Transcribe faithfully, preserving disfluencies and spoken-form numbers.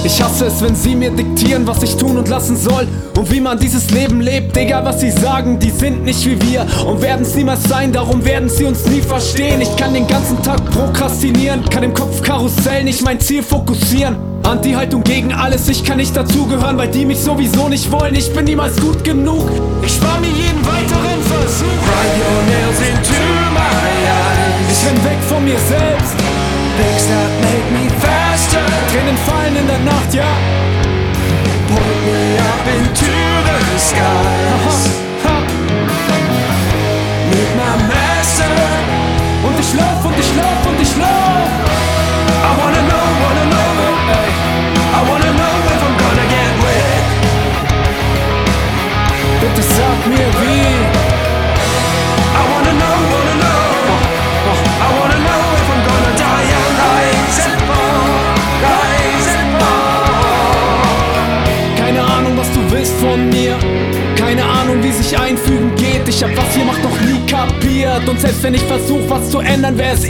Ich hasse es, wenn sie mir diktieren, was ich tun und lassen soll und wie man dieses Leben lebt. Egal was sie sagen, die sind nicht wie wir und werden's niemals sein, darum werden sie uns nie verstehen. Ich kann den ganzen Tag prokrastinieren, kann im Kopf Karussell nicht mein Ziel fokussieren. Anti-Haltung gegen alles, ich kann nicht dazugehören, weil die mich sowieso nicht wollen. Ich bin niemals gut genug, ich spar mir jeden weiteren Versuch. Write your nails into my eyes. Ich renn weg von mir selbst, Things that make me faster. Tränen fallen in der Nacht, ja. Point me up into the skies. Ha. Meet my master. Und ich lauf und ich lauf und ich lauf. I wanna know, wanna know. I wanna know if I'm gonna get wet. Bitte sag mir wie. I wanna know, wanna know. I wanna know if I'm gonna die and rise and fall, rise and fall. Keine Ahnung, was du willst von mir. Keine Ahnung, wie sich einfügen geht. Ich hab was ihr macht noch nie kapiert. Und selbst wenn ich versuch, was zu ändern, wär es